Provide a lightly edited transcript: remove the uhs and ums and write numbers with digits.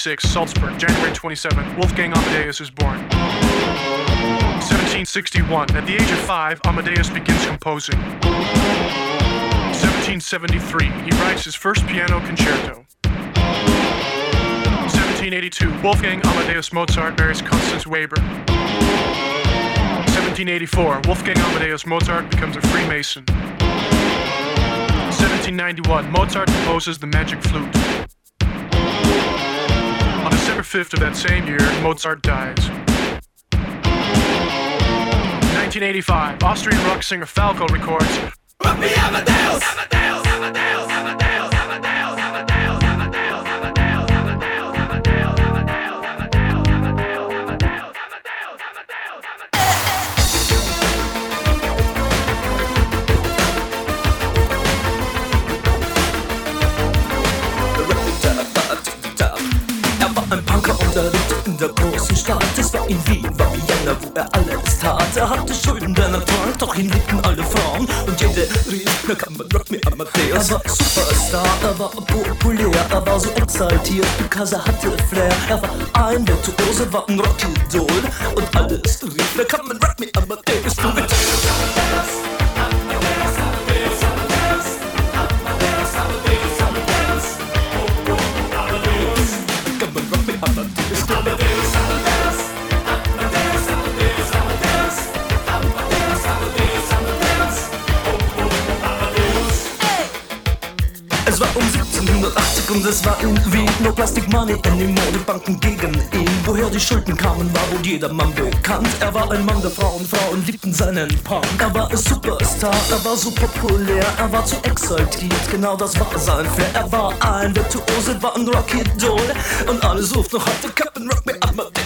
1756, Salzburg, January 27, Wolfgang Amadeus is born. 1761, at the age of 5, Amadeus begins composing. 1773, he writes his first piano concerto. 1782, Wolfgang Amadeus Mozart marries Constance Weber. 1784, Wolfgang Amadeus Mozart becomes a Freemason. 1791, Mozart composes the Magic Flute. On December 5th of that same year, Mozart dies. 1985, Austrian rock singer Falco records Rock Me Amadeus! Amadeus! Amadeus! Amadeus! Amadeus! Amadeus! Ein Punker und er lebte in der großen Stadt. Es war in Wien, war Vienna, wo er alles tat. Er hatte Schulden, denn er trank, doch ihn liebten alle Frauen. Und jede rief, na kann man Rock Me Amadeus. Er war Superstar, er war populär, er war so exaltiert, because er hatte Flair. Er war ein Virtuose, war ein Rockidol. Und alles rief, na kann man Rock Me Amadeus. Du mit Es war um 1780 und es war in Wien. No Plastic Money in den Modebanken gegen ihn. Woher die Schulden kamen, war wohl jedermann bekannt. Er war ein Mann der Frauen, Frauen liebten seinen Punk. Er war ein Superstar, er war so populär, er war zu exaltiert, genau das war sein Flair. Er war ein Virtuose, war ein Rockidol und alle suchten noch heute Captain Rock Me Amadeus.